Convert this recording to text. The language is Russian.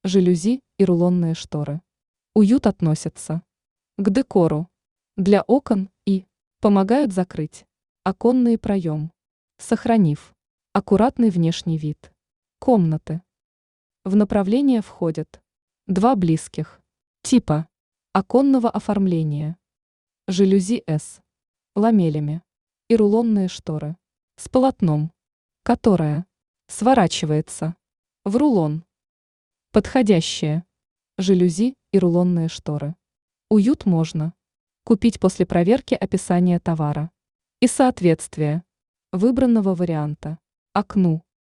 жалюзи и рулонные шторы. Уют относится к декору для окон и помогают закрыть оконный проем, сохранив аккуратный внешний вид комнаты. В направление входят два близких типа оконного оформления: жалюзи с ламелями и рулонные шторы с полотном, которое сворачивается в рулон. Подходящие жалюзи и рулонные шторы. Уют можно купить после проверки описания товара и соответствия выбранного варианта окну.